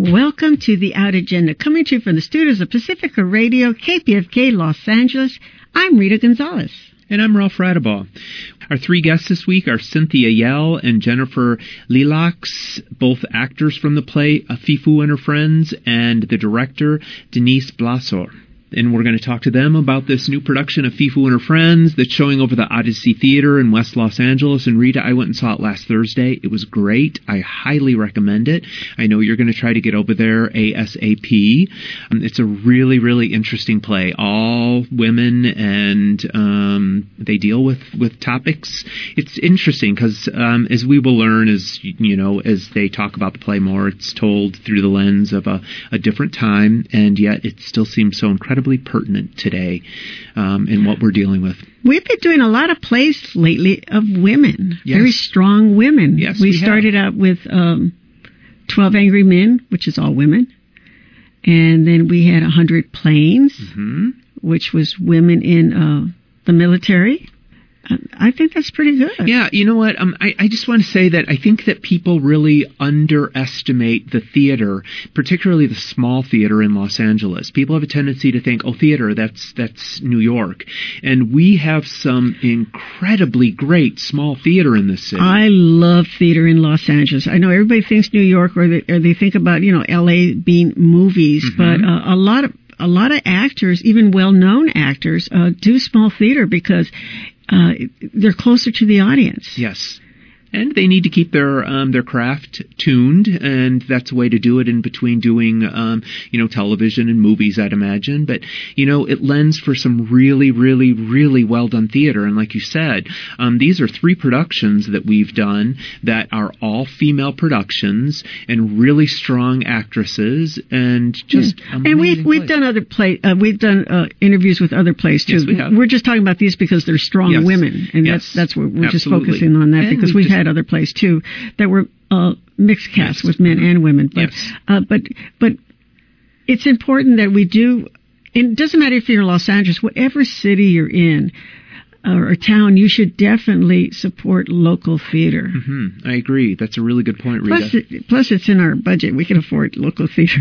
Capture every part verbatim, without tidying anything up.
Welcome to the Out Agenda, coming to you from the studios of Pacifica Radio, K P F K, Los Angeles. I'm Rita Gonzalez. And I'm Ralph Radabaugh. Our three guests this week are Cynthia Yell and Jennifer Lilacs, both actors from the play Fifu and Her Friends, and the director, Denise Blasor. And we're going to talk to them about this new production of Fifu and Her Friends that's showing over the Odyssey Theater in West Los Angeles. And Rita, I went and saw it last Thursday. It was great. I highly recommend it. I know you're going to try to get over there ASAP. Um, it's a really, really interesting play. All women, and um, they deal with, with topics. It's interesting because, um, as we will learn, as you know, as they talk about the play more, it's told through the lens of a, a different time, and yet it still seems so incredibly pertinent today um, in what we're dealing with. We've been doing a lot of plays lately of women, yes. very strong women. Yes, we, we started have. out with um, twelve Angry Men, which is all women. And then we had one hundred Planes, mm-hmm. which was women in uh, the military. I think that's pretty good. Yeah, you know what? Um, I, I just want to say that I think that people really underestimate the theater, particularly the small theater in Los Angeles. People have a tendency to think, oh, theater, that's that's New York. And we have some incredibly great small theater in this city. I love theater in Los Angeles. I know everybody thinks New York, or they, or they think about, you know, L A being movies, mm-hmm. but uh, a lot of a lot of actors, even well-known actors, uh, do small theater because Uh, they're closer to the audience. Yes. And they need to keep their um, their craft tuned, and that's a way to do it in between doing, um, you know, television and movies, I'd imagine. But, you know, it lends for some really, really, really well-done theater. And like you said, um, these are three productions that we've done that are all female productions and really strong actresses, and just yeah. And we've plays. we've done other play uh, we've done uh, interviews with other plays too. Yes, we have. We're just talking about these because they're strong yes. women, and yes. that's that's what we're Absolutely. just focusing on that and because we've just, had other plays too that were uh, mixed cast yes. with men and women. But yes. uh, but but it's important that we do. It doesn't matter if you're in Los Angeles, whatever city you're in or a town, you should definitely support local theater. Mm-hmm. I agree. That's a really good point, Rita. Plus, it, plus it's in our budget. We can afford local theater.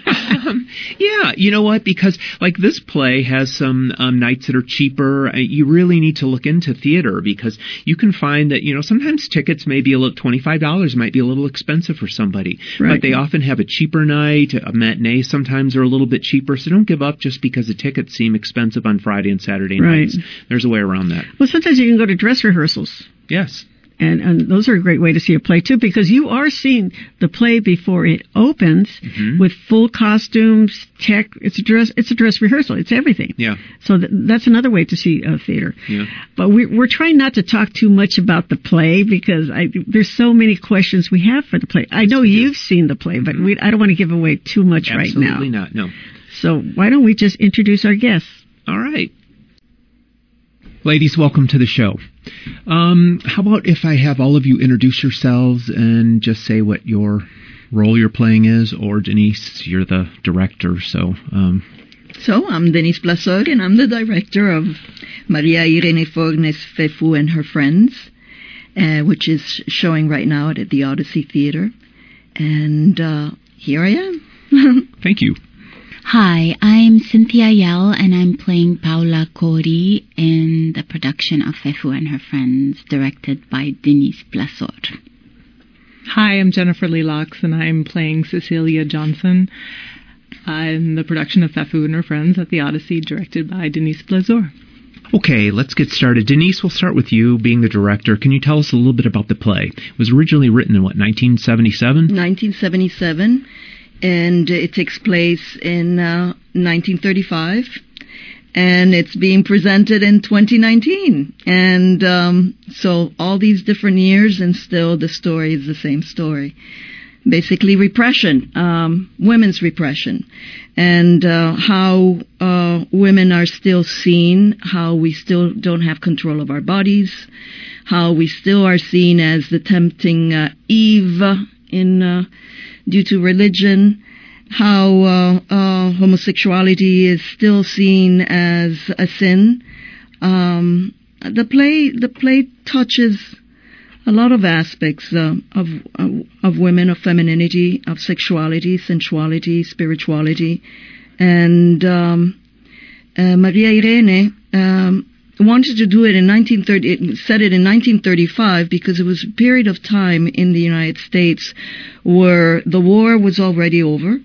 um, yeah, you know what? Because, like, this play has some um, nights that are cheaper. You really need to look into theater because you can find that, you know, sometimes tickets may be a little, twenty-five dollars might be a little expensive for somebody. Right. But they often have a cheaper night. A matinee sometimes are a little bit cheaper. So don't give up just because the tickets seem expensive on Friday and Saturday right. nights. There's a way around that. Well, sometimes you can go to dress rehearsals. Yes. And, and those are a great way to see a play, too, because you are seeing the play before it opens mm-hmm. with full costumes, tech. It's a dress It's a dress rehearsal. It's everything. Yeah. So th- that's another way to see uh, theater. Yeah. But we, we're trying not to talk too much about the play because I, there's so many questions we have for the play. I know you've seen the play, but we, I don't want to give away too much Absolutely right now. Absolutely not, no. So why don't we just introduce our guests? All right. Ladies, welcome to the show. Um, how about if I have all of you introduce yourselves and just say what your role you're playing is, or Denise, you're the director, so... Um. So, I'm Denise Blasor, and I'm the director of Maria Irene Fornes Fifu and Her Friends, uh, which is showing right now at the Odyssey Theater. And uh, here I am. Thank you. Hi, I'm Cynthia Yell, and I'm playing Paula Cori in the production of Fifu and Her Friends, directed by Denise Blasor. Hi, I'm Jennifer Lilacs, and I'm playing Cecilia Johnson uh, in the production of Fifu and Her Friends at the Odyssey, directed by Denise Blasor. Okay, let's get started. Denise, we'll start with you being the director. Can you tell us a little bit about the play? It was originally written in, what, nineteen seventy-seven? nineteen seventy-seven. And it takes place in uh, nineteen thirty-five, and it's being presented in twenty nineteen. And um, so all these different years, and still the story is the same story. Basically repression, um, women's repression, and uh, how uh, women are still seen, how we still don't have control of our bodies, how we still are seen as the tempting uh, Eve in... Uh, due to religion, how uh, uh, homosexuality is still seen as a sin. Um, the play, the play touches a lot of aspects uh, of, of of women, of femininity, of sexuality, sensuality, spirituality, and um, uh, Maria Irene um, wanted to do it in nineteen thirty. It said it in nineteen thirty-five because it was a period of time in the United States where the war was already over,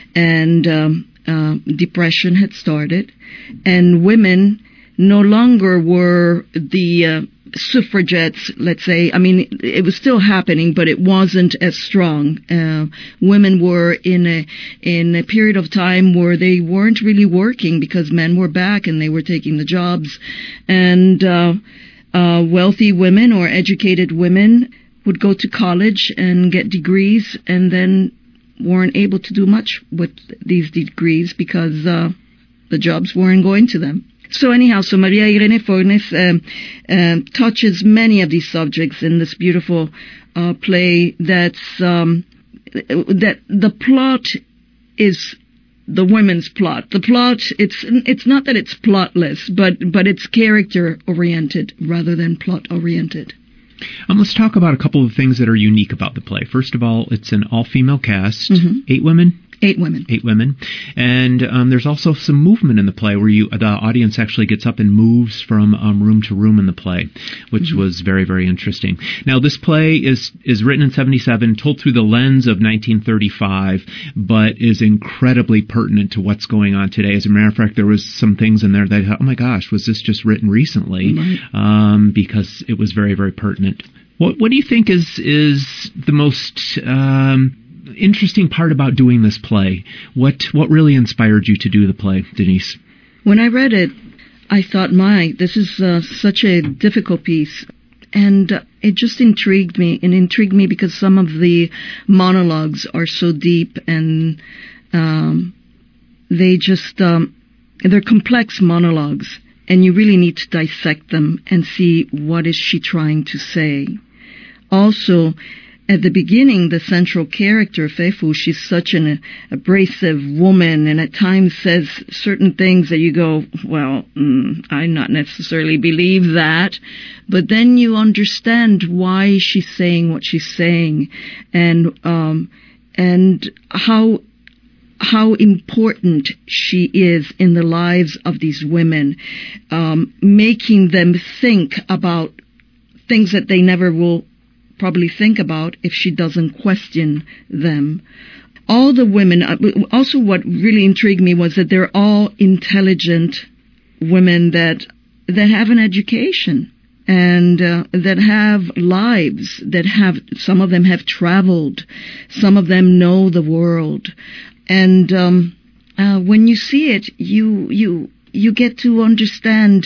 and um, uh, depression had started, and women no longer were the uh, suffragettes, let's say. I mean, it was still happening, but it wasn't as strong. Uh, women were in a in a period of time where they weren't really working because men were back and they were taking the jobs. And uh, uh, wealthy women or educated women would go to college and get degrees and then weren't able to do much with these degrees because uh, the jobs weren't going to them. So anyhow, so Maria Irene Fornes um, um, touches many of these subjects in this beautiful uh, play. That's um, that the plot is the women's plot. The plot, it's it's not that it's plotless, but but it's character oriented rather than plot oriented. Um, let's talk about a couple of things that are unique about the play. First of all, it's an all-female cast, mm-hmm. eight women. Eight women. Eight women. And um, there's also some movement in the play where you the audience actually gets up and moves from um, room to room in the play, which mm-hmm. was very, very interesting. Now, this play is, is written in seventy-seven, told through the lens of nineteen thirty-five, but is incredibly pertinent to what's going on today. As a matter of fact, there was some things in there that I thought, oh my gosh, was this just written recently? Right. Um, because it was very, very pertinent. What, what do you think is, is the most... Um, interesting part about doing this play? What what really inspired you to do the play, Denise? When I read it, I thought, my, this is uh, such a difficult piece. And uh, it just intrigued me. It intrigued me because some of the monologues are so deep and um, they just, um, they're complex monologues. And you really need to dissect them and see what is she trying to say. Also, at the beginning, the central character, Feifu, she's such an abrasive woman and at times says certain things that you go, well, mm, I not necessarily believe that. But then you understand why she's saying what she's saying and um, and how how important she is in the lives of these women, um, making them think about things that they never will probably think about if she doesn't question them. All the women, also what really intrigued me was that they're all intelligent women that that have an education and uh, that have lives, that have, some of them have traveled, some of them know the world. And um, uh, when you see it, you you you get to understand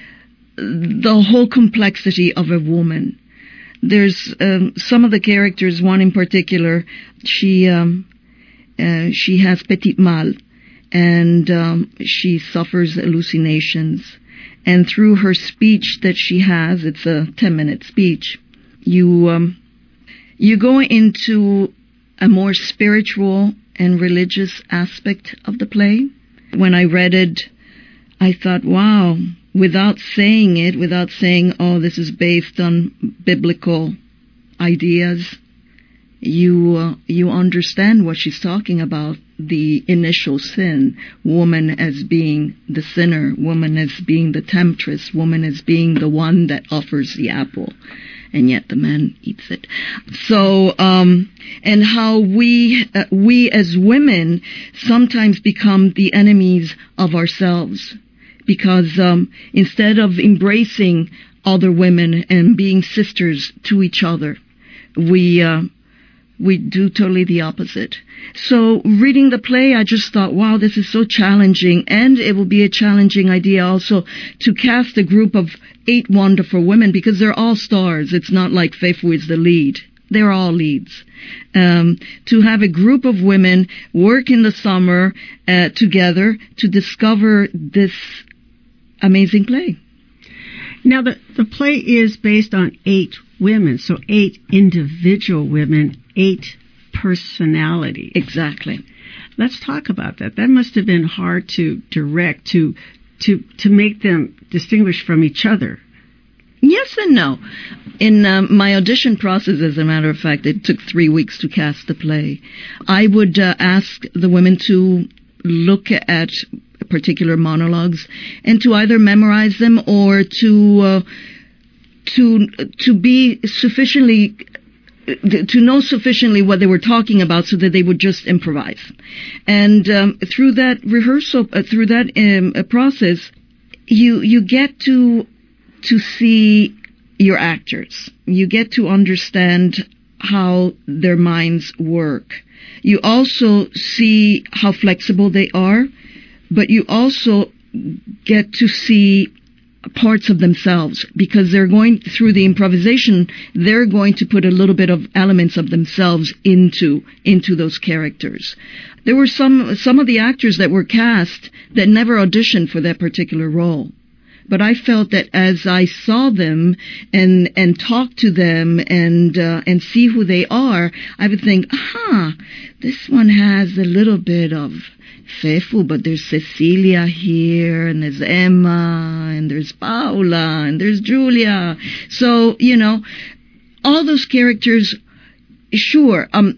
the whole complexity of a woman. There's um, some of the characters, one in particular, she um, uh, she has petit mal, and um, she suffers hallucinations. And through her speech that she has, it's a ten-minute speech, you um, you go into a more spiritual and religious aspect of the play. When I read it, I thought, wow. Without saying it, without saying, oh, this is based on biblical ideas, you uh, you understand what she's talking about, the initial sin, woman as being the sinner, woman as being the temptress, woman as being the one that offers the apple, and yet the man eats it. So, um, and how we, uh, we as women sometimes become the enemies of ourselves. Because um, instead of embracing other women and being sisters to each other, we uh, we do totally the opposite. So reading the play, I just thought, wow, this is so challenging. And it will be a challenging idea also to cast a group of eight wonderful women because they're all stars. It's not like Feifu is the lead. They're all leads. Um, to have a group of women work in the summer uh, together to discover this amazing play. Now, the, the play is based on eight women, so eight individual women, eight personalities. Exactly. Let's talk about that. That must have been hard to direct, to to to make them distinguish from each other. Yes and no. In um, my audition process, as a matter of fact, it took three weeks to cast the play. I would uh, ask the women to look at particular monologues and to either memorize them or to uh, to to be sufficiently to know sufficiently what they were talking about so that they would just improvise. And um, through that rehearsal, uh, through that um, process, you you get to to see your actors. You get to understand how their minds work. You also see how flexible they are, but you also get to see parts of themselves, because they're going through the improvisation, they're going to put a little bit of elements of themselves into into those characters. There were some some of the actors that were cast that never auditioned for that particular role. But I felt that as I saw them and and talked to them and uh, and see who they are, I would think, aha, this one has a little bit of Fefu, but there's Cecilia here, and there's Emma, and there's Paula, and there's Julia. So, you know, all those characters, sure, um,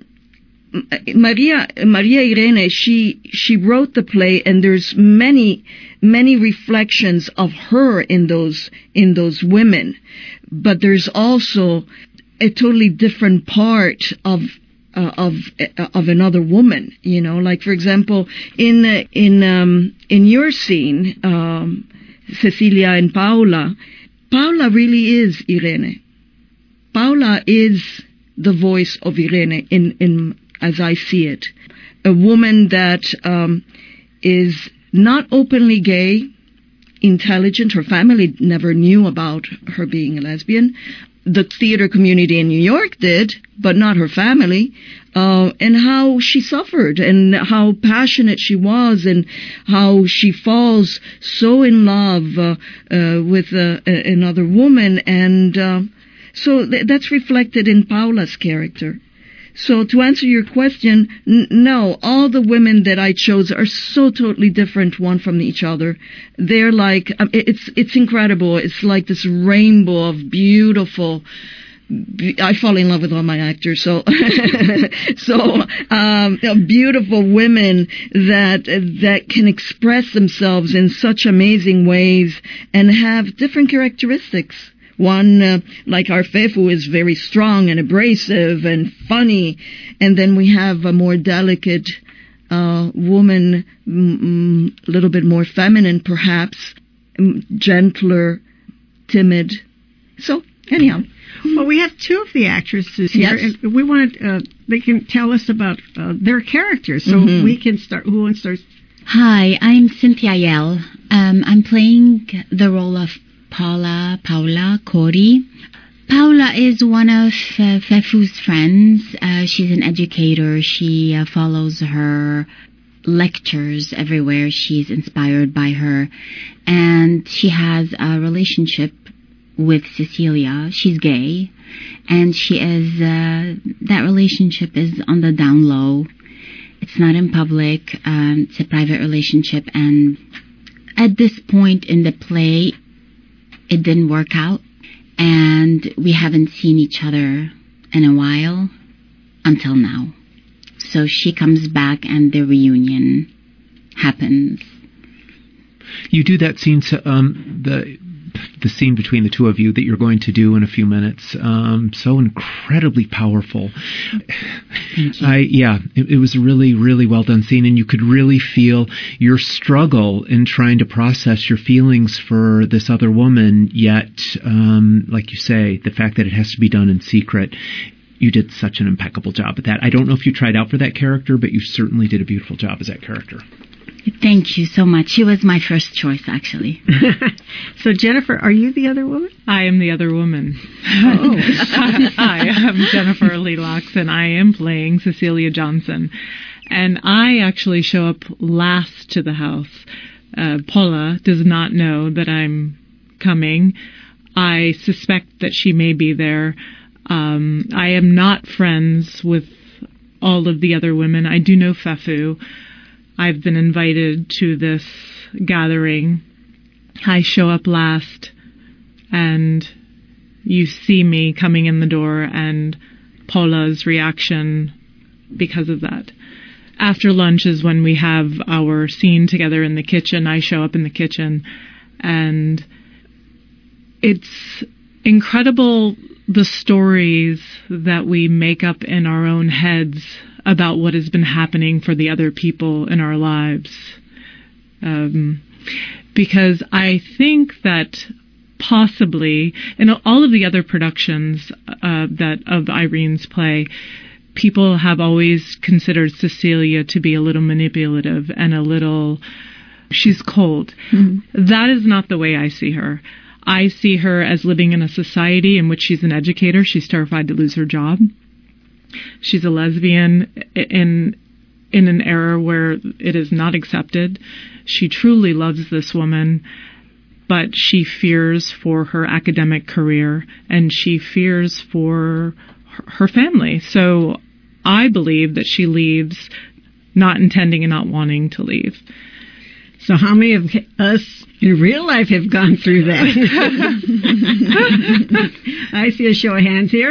Maria, Maria Irene, she, she wrote the play, and there's many, many reflections of her in those, in those women. But there's also a totally different part of Uh, of uh, of another woman, you know, like for example, in uh, in um, in your scene, um, Cecilia and Paula, Paula really is Irene. Paula is the voice of Irene in in as I see it, a woman that um, is not openly gay, intelligent. Her family never knew about her being a lesbian. The theater community in New York did, but not her family, uh, and how she suffered and how passionate she was and how she falls so in love uh, uh, with uh, another woman. And uh, so th- that's reflected in Paula's character. So to answer your question, n- no, all the women that I chose are so totally different one from each other. They're like, um, it's it's incredible. It's like this rainbow of beautiful. I fall in love with all my actors, so so um, beautiful women that that can express themselves in such amazing ways and have different characteristics. One, uh, like our Fefu, is very strong and abrasive and funny. And then we have a more delicate uh, woman, mm, a little bit more feminine, perhaps, mm, gentler, timid. So, anyhow. Well, we have two of the actresses here, yes. and we wanted, uh, they can tell us about uh, their characters. So mm-hmm. we can start, who wants to start? Hi, I'm Cynthia Yell. Um, I'm playing the role of Paula, Paula Cori. Paula is one of uh, Fefu's friends. Uh, she's an educator. She uh, follows her lectures everywhere. She's inspired by her. And she has a relationship with Cecilia. She's gay. And she is, uh, that relationship is on the down low. It's not in public. Um, it's a private relationship. And at this point in the play, it didn't work out, and we haven't seen each other in a while until now. So she comes back and the reunion happens. You do that scene, um, the the scene between the two of you that you're going to do in a few minutes. Um, so incredibly powerful. I yeah, it, it was a really, really well done scene, and you could really feel your struggle in trying to process your feelings for this other woman. Yet, um, like you say, the fact that it has to be done in secret. You did such an impeccable job at that. I don't know if you tried out for that character, but you certainly did a beautiful job as that character. Thank you so much. She was my first choice, actually. So, Jennifer, are you the other woman? I am the other woman. Oh. Hi, I'm Jennifer Lelox, and I am playing Cecilia Johnson. And I actually show up last to the house. Uh, Paula does not know that I'm coming. I suspect that she may be there. Um, I am not friends with all of the other women. I do know Fefu. I've been invited to this gathering. I show up last, and you see me coming in the door and Paula's reaction because of that. After lunch is when we have our scene together in the kitchen. I show up in the kitchen, and it's incredible the stories that we make up in our own heads about what has been happening for the other people in our lives. Um, because I think that possibly in all of the other productions uh, that of Irene's play, people have always considered Cecilia to be a little manipulative and a little, she's cold. Mm-hmm. That is not the way I see her. I see her as living in a society in which she's an educator. She's terrified to lose her job. She's a lesbian in in an era where it is not accepted. She truly loves this woman, but she fears for her academic career, and she fears for her family. So I believe that she leaves not intending and not wanting to leave. So how many of us in real life have gone through that? I see a show of hands here.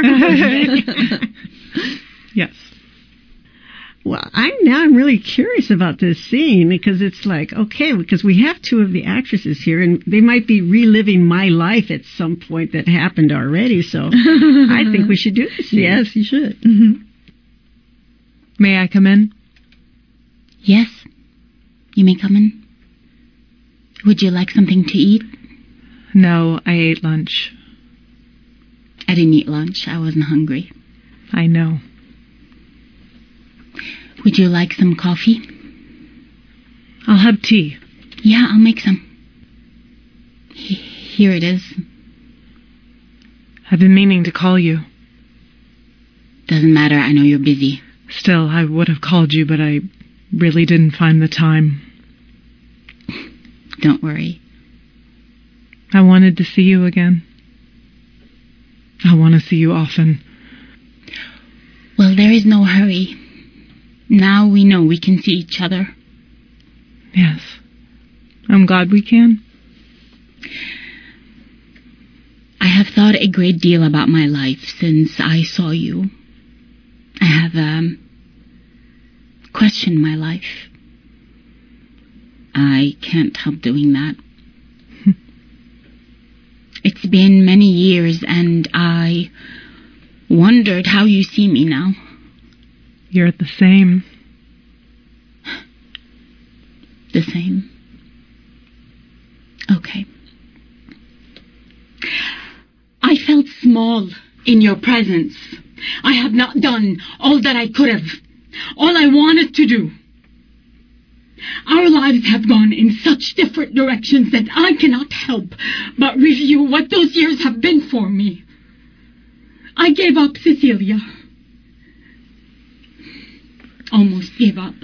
Yes. Well, I'm now I'm really curious about this scene, because it's like, okay, because we have two of the actresses here, and they might be reliving my life at some point that happened already. So I think we should do this scene. Yes, you should. Mm-hmm. May I come in? Yes, you may come in. Would you like something to eat? No, I ate lunch. I didn't eat lunch. I wasn't hungry. I know. Would you like some coffee? I'll have tea. Yeah, I'll make some. H- here it is. I've been meaning to call you. Doesn't matter. I know you're busy. Still, I would have called you, but I really didn't find the time. Don't worry. I wanted to see you again. I want to see you often. Well, there is no hurry. Now we know we can see each other. Yes. I'm glad we can. I have thought a great deal about my life since I saw you. I have, um, questioned my life. I can't help doing that. It's been many years, and I wondered how you see me now. You're the same. The same? Okay. I felt small in your presence. I have not done all that I could have, all I wanted to do. Our lives have gone in such different directions that I cannot help but review what those years have been for me. I gave up, Cecilia. Almost gave up.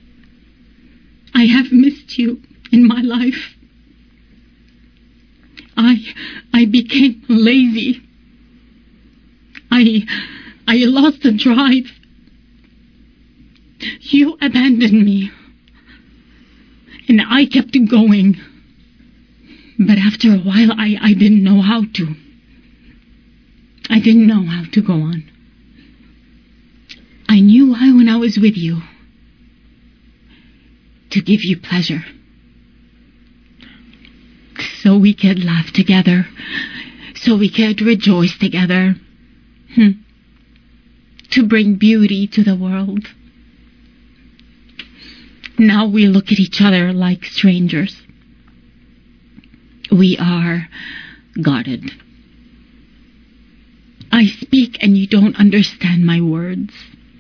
I have missed you in my life. I I became lazy. I I lost the drive. You abandoned me. And I kept going. But after a while, I, I didn't know how to. I didn't know how to go on. I knew why when I was with you. To give you pleasure. So we could laugh together. So we could rejoice together. Hmm. To bring beauty to the world. Now we look at each other like strangers. We are guarded. I speak and you don't understand my words.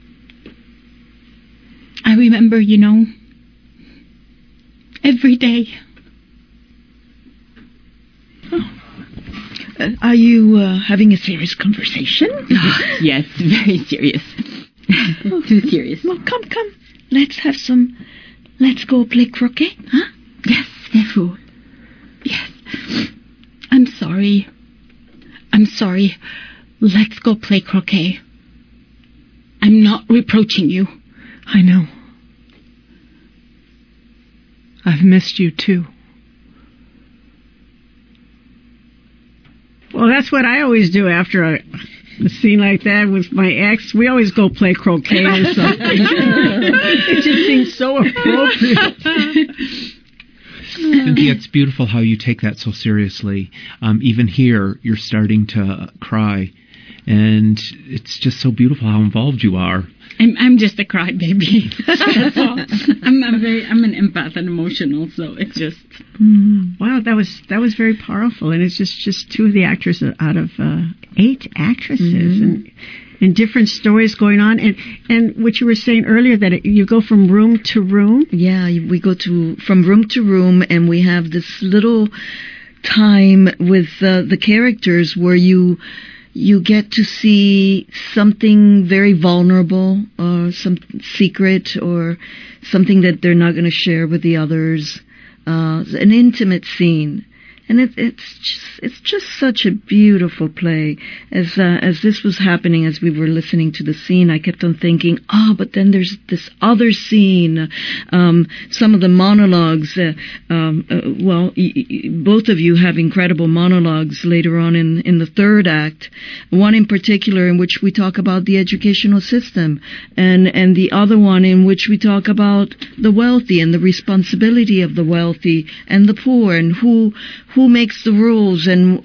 I remember, you know, every day. Oh. Uh, are you uh, having a serious conversation? Yes, very serious. Oh. Too serious. Well, come, come. Let's have some... Let's go play croquet, huh? Yes, Steffu. Yes. I'm sorry. I'm sorry. Let's go play croquet. I'm not reproaching you. I know. I've missed you too. Well, that's what I always do after a, a scene like that with my ex. We always go play croquet or something. It just seems so appropriate. Cynthia, it's beautiful how you take that so seriously. Um, even here, you're starting to cry. And it's just so beautiful how involved you are. I'm I'm just a crybaby. That's all. I'm I'm very I'm an empath and emotional, so it's just mm. Wow, that was that was very powerful, and it's just, just two of the actors out of uh, eight actresses, mm-hmm. and and different stories going on, and and what you were saying earlier, that it, you go from room to room. Yeah, we go to from room to room, and we have this little time with uh, the characters where you. You get to see something very vulnerable, or some secret, or something that they're not going to share with the others. Uh, an intimate scene, and it, it's just, it's just such a beautiful play. As uh, as this was happening, as we were listening to the scene, I kept on thinking, oh, but then there's this other scene. Um, some of the monologues. Uh, um, uh, well, y- y- both of you have incredible monologues later on in in the third act. One in particular in which we talk about the educational system, and and the other one in which we talk about the wealthy and the responsibility of the wealthy and the poor, and who who makes the rules. And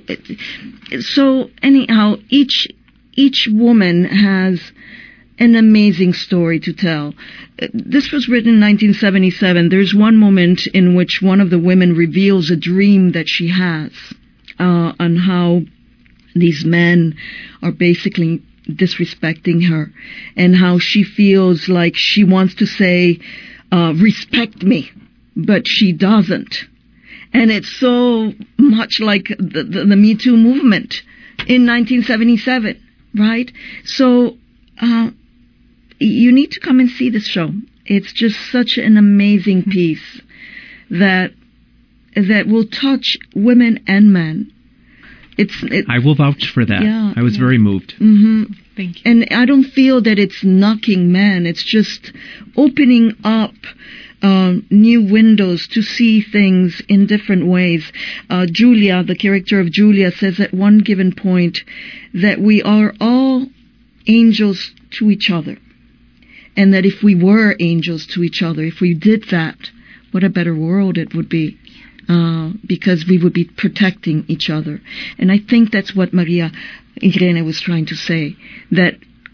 uh, so anyhow, each each woman has an amazing story to tell. This was written in nineteen seventy-seven. There's one moment in which one of the women reveals a dream that she has uh, on how these men are basically disrespecting her, and how she feels like she wants to say, uh, respect me, but she doesn't. And it's so much like the, the, the Me Too movement in nineteen seventy-seven, right? So uh, you need to come and see this show. It's just such an amazing piece that that will touch women and men. It's. It, I will vouch for that. Yeah, I was yeah. very moved. Mm-hmm. Thank you. And I don't feel that it's knocking men. It's just opening up uh, new windows to see things in different ways. Uh, Julia, the character of Julia, says at one given point that we are all angels to each other. And that if we were angels to each other, if we did that, what a better world it would be. Uh, because we would be protecting each other. And I think that's what Maria Irene was trying to say, that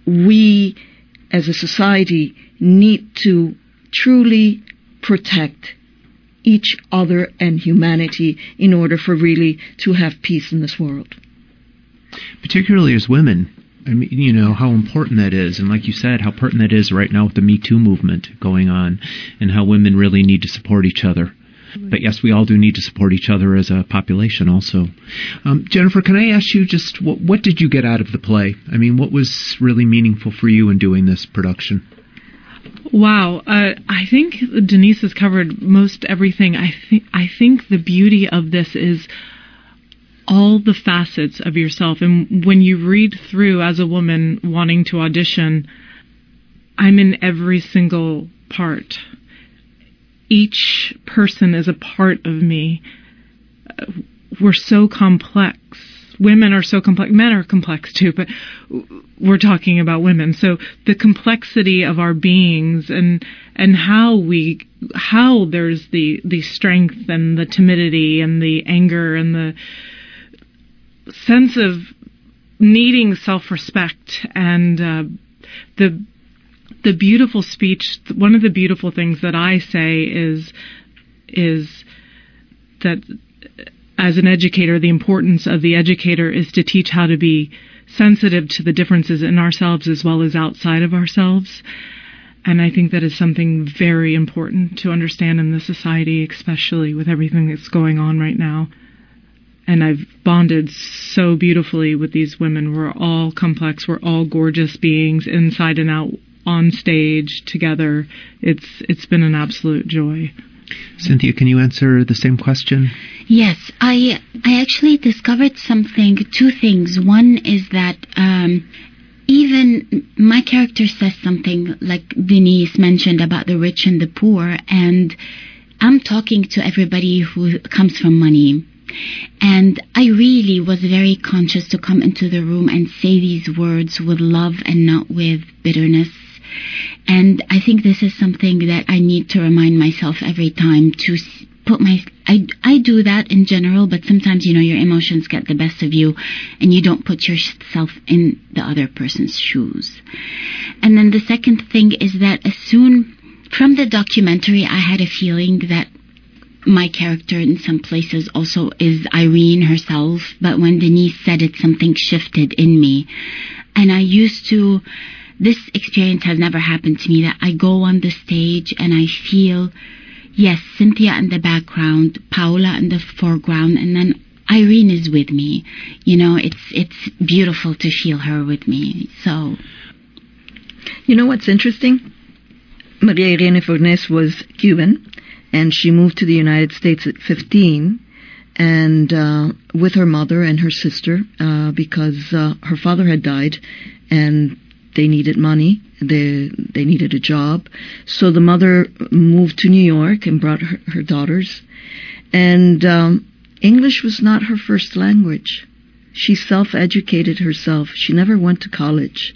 we as a society need to truly protect each other and humanity in order for really to have peace in this world. Particularly as women. I mean, you know, how important that is. And like you said, how pertinent that is right now with the Me Too movement going on, and how women really need to support each other. But yes, we all do need to support each other as a population also. Um, Jennifer, can I ask you just, what, what did you get out of the play? I mean, what was really meaningful for you in doing this production? Wow. Uh, I think Denise has covered most everything. I, th- I think the beauty of this is all the facets of yourself. And when you read through as a woman wanting to audition, I'm in every single part. Each person is a part of me. Uh, we're so complex. Women are so complex. Men are complex too, but we're talking about women. So the complexity of our beings, and and how we how there's the the strength and the timidity and the anger and the sense of needing self-respect, and uh, the The beautiful speech, one of the beautiful things that I say is, is that as an educator, the importance of the educator is to teach how to be sensitive to the differences in ourselves as well as outside of ourselves. And I think that is something very important to understand in the society, especially with everything that's going on right now. And I've bonded so beautifully with these women. We're all complex. We're all gorgeous beings inside and out, on stage together. It's it's been an absolute joy. Cynthia, can you answer the same question? Yes, I I actually discovered something, two things. One is that um, even my character says something like Denise mentioned about the rich and the poor, and I'm talking to everybody who comes from money. And I really was very conscious to come into the room and say these words with love and not with bitterness. And I think this is something that I need to remind myself every time to put my... I, I do that in general, but sometimes, you know, your emotions get the best of you and you don't put yourself in the other person's shoes. And then the second thing is that as soon... From the documentary, I had a feeling that my character in some places also is Irene herself, but when Denise said it, something shifted in me. And I used to... This experience has never happened to me, that I go on the stage and I feel, yes, Cynthia in the background, Paula in the foreground, and then Irene is with me. You know, it's it's beautiful to feel her with me. So, you know what's interesting? Maria Irene Fornes was Cuban, and she moved to the United States at fifteen, and uh, with her mother and her sister, uh, because uh, her father had died, and they needed money. They they needed a job. So the mother moved to New York and brought her, her daughters. And um, English was not her first language. She self-educated herself. She never went to college.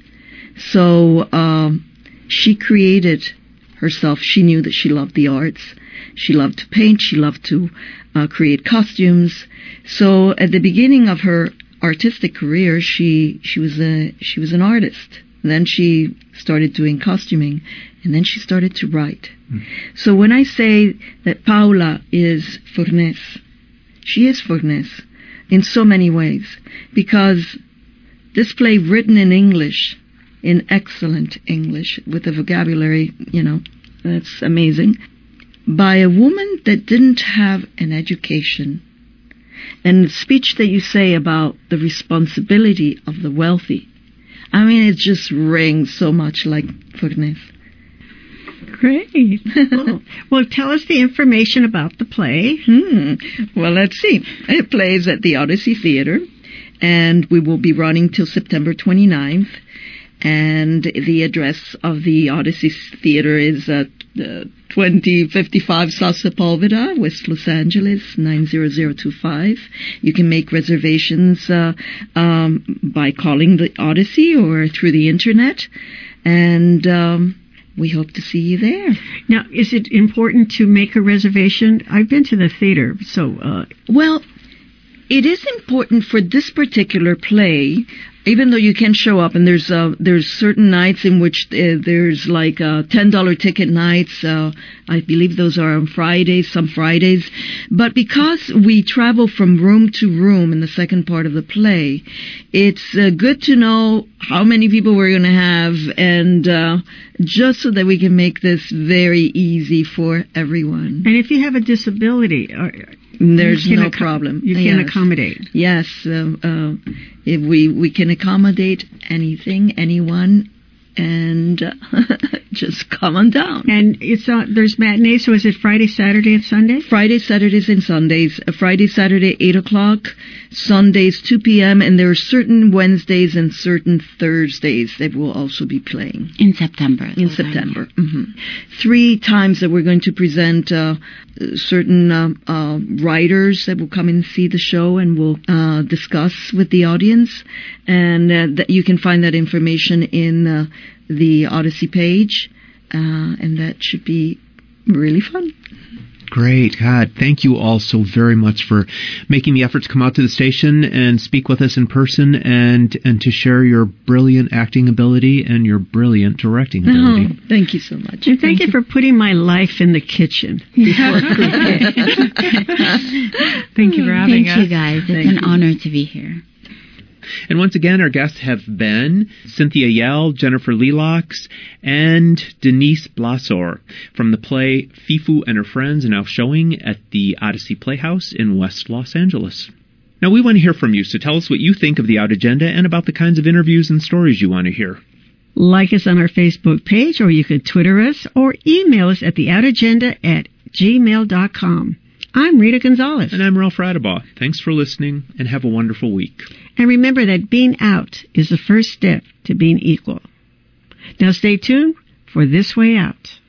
So um, she created herself. She knew that she loved the arts. She loved to paint. She loved to uh, create costumes. So at the beginning of her artistic career, she she was a she was an artist. And then she started doing costuming, and then she started to write. Mm. So when I say that Paula is Fornes, she is Fornes in so many ways, because this play, written in English, in excellent English, with a vocabulary, you know, that's amazing, by a woman that didn't have an education. And the speech that you say about the responsibility of the wealthy, I mean, it just rings so much like Fornes. Great. well, well, tell us the information about the play. Hmm. Well, let's see. It plays at the Odyssey Theater, and we will be running till September twenty-ninth. And the address of the Odyssey Theater is at uh, twenty fifty-five South Sepulveda, West Los Angeles, nine zero zero two five. You can make reservations uh, um, by calling the Odyssey or through the internet. And um, we hope to see you there. Now, is it important to make a reservation? I've been to the theater, so... Uh... Well, it is important for this particular play. Even though you can show up, and there's uh, there's certain nights in which uh, there's like uh, ten dollar ticket nights. Uh, I believe those are on Fridays, some Fridays. But because we travel from room to room in the second part of the play, it's uh, good to know how many people we're going to have, and uh, just so that we can make this very easy for everyone. And if you have a disability... Or There's no ac- problem. You can yes. accommodate. Yes, uh, uh, if we we can accommodate anything, anyone, and uh, just come on down. And it's uh, there's matinee. So is it Friday, Saturday, and Sunday? Friday, Saturdays, and Sundays. Uh, Friday, Saturday, eight o'clock. Sundays, two p.m. And there are certain Wednesdays and certain Thursdays that we'll also be playing in September. In September, mm-hmm. Three times that we're going to present uh, certain uh, uh, writers that will come and see the show, and we'll uh, discuss with the audience. And uh, that you can find that information in uh, the Odyssey page, uh, and that should be really fun. Great. God, thank you all so very much for making the effort to come out to the station and speak with us in person, and, and to share your brilliant acting ability and your brilliant directing ability. Oh, thank you so much. And thank, thank you, you for putting my life in the kitchen before Thank you for having thank us. Thank you, guys. It's thank an you. honor to be here. And once again, our guests have been Cynthia Yell, Jennifer Lelox, and Denise Blasor from the play Fifu and Her Friends, now showing at the Odyssey Playhouse in West Los Angeles. Now, we want to hear from you, so tell us what you think of the Out Agenda and about the kinds of interviews and stories you want to hear. Like us on our Facebook page, or you could Twitter us or email us at theoutagenda at gmail dot com. I'm Rita Gonzalez. And I'm Ralph Radabaugh. Thanks for listening, and have a wonderful week. And remember that being out is the first step to being equal. Now stay tuned for This Way Out.